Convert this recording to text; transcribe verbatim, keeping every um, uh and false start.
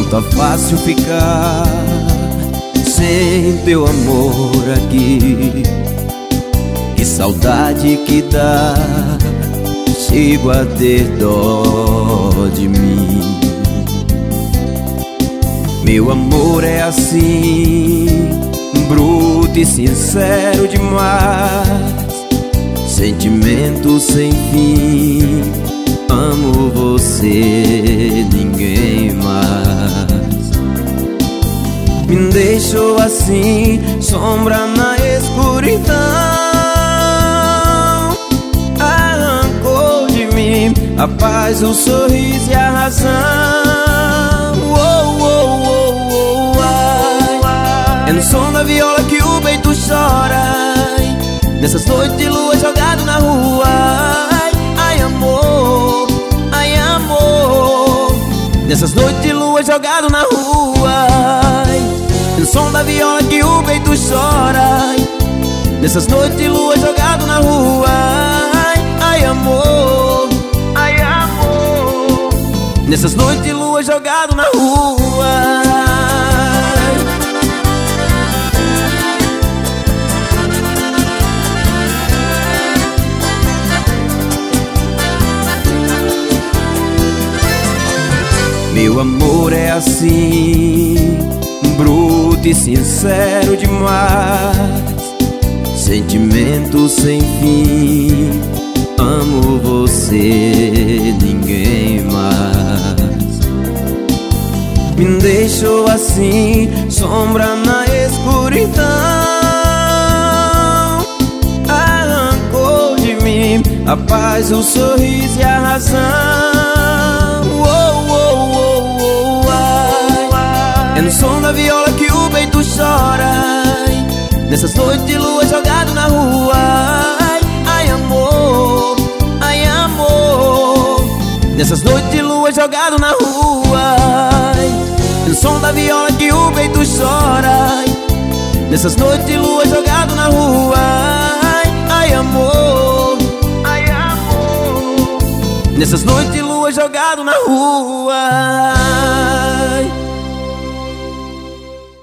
tá fácil ficar sem teu amor aqui. Que saudade que dá, chego a ter dó de mim. Meu amor é assim, bruto e sincero demais, sentimento sem fim. Amo você, ninguém mais. Me deixou assim, sombra na escuridão. Arrancou de mim a paz, o sorriso e a razão. Oh, oh, oh, oh, ai. É no som da viola que o peito chora, nessas noites de lua jogado na rua. Ai, ai amor, ai amor, nessas noites de lua jogado na rua. Ai, no som da viola que o peito chora, nessas noites de lua jogado na rua. Ai, ai amor, ai amor, nessas noites de lua jogado na rua. Meu amor é assim, bruto e sincero demais, sentimento sem fim. Amo você, ninguém mais. Me deixou assim, sombra na escuridão. Arrancou de mim a paz, o sorriso e a razão. É no som da viola que o peito chora, nessas noites de lua jogado na rua. Ai, ai amor, ai amor, nessas noites de lua jogado na rua. É no som da viola que o peito chora, nessas noites de lua jogado na rua. Ai, ai amor, ai amor, nessas noites de lua jogado na rua.